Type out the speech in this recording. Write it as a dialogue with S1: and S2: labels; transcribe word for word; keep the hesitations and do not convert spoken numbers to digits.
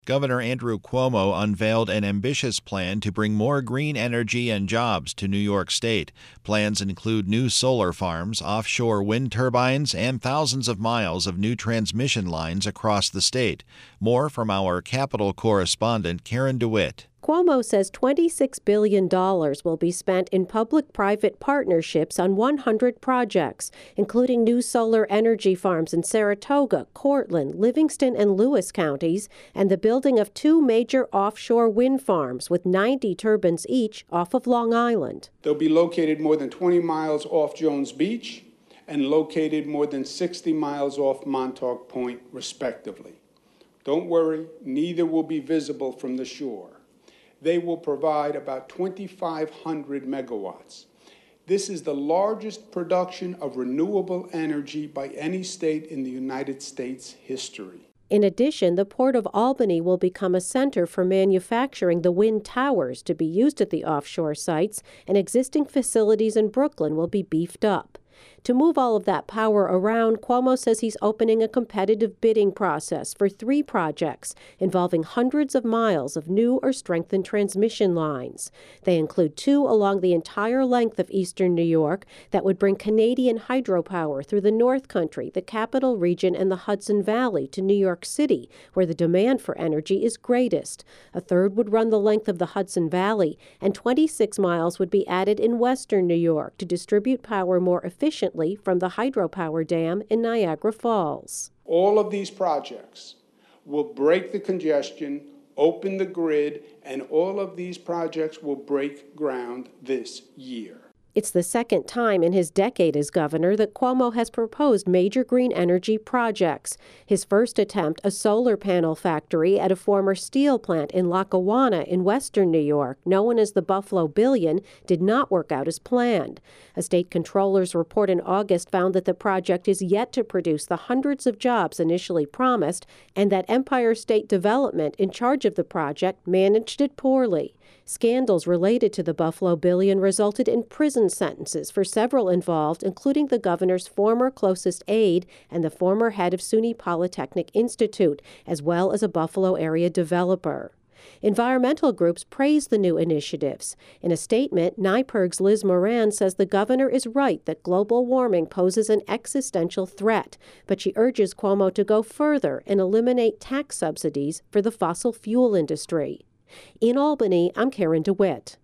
S1: Governor Andrew Cuomo unveiled an ambitious plan to bring more green energy and jobs to New York State. Plans include new solar farms, offshore wind turbines, and thousands of miles of new transmission lines across the state. More from our Capitol correspondent, Karen DeWitt.
S2: Cuomo says twenty-six billion dollars will be spent in public-private partnerships on one hundred projects, including new solar energy farms in Saratoga, Cortland, Livingston, and Lewis counties, and the building of two major offshore wind farms with ninety turbines each off of Long Island.
S3: They'll be located more than twenty miles off Jones Beach and located more than sixty miles off Montauk Point, respectively. Don't worry, neither will be visible from the shore. They will provide about twenty-five hundred megawatts. This is the largest production of renewable energy by any state in the United States history.
S2: In addition, the Port of Albany will become a center for manufacturing the wind towers to be used at the offshore sites, and existing facilities in Brooklyn will be beefed up. To move all of that power around, Cuomo says he's opening a competitive bidding process for three projects involving hundreds of miles of new or strengthened transmission lines. They include two along the entire length of eastern New York that would bring Canadian hydropower through the North Country, the Capital Region, and the Hudson Valley to New York City, where the demand for energy is greatest. A third would run the length of the Hudson Valley, and twenty-six miles would be added in western New York to distribute power more efficiently from the hydropower dam in Niagara Falls.
S3: All of these projects will break the congestion, open the grid, and all of these projects will break ground this year.
S2: It's the second time in his decade as governor that Cuomo has proposed major green energy projects. His first attempt, a solar panel factory at a former steel plant in Lackawanna in western New York, known as the Buffalo Billion, did not work out as planned. A state controller's report in August found that the project is yet to produce the hundreds of jobs initially promised, and that Empire State Development, in charge of the project, managed it poorly. Scandals related to the Buffalo Billion resulted in prison sentences for several involved, including the governor's former closest aide and the former head of SUNY Polytechnic Institute, as well as a Buffalo area developer. Environmental groups praise the new initiatives. In a statement, NYPIRG's Liz Moran says the governor is right that global warming poses an existential threat, but she urges Cuomo to go further and eliminate tax subsidies for the fossil fuel industry. In Albany, I'm Karen DeWitt.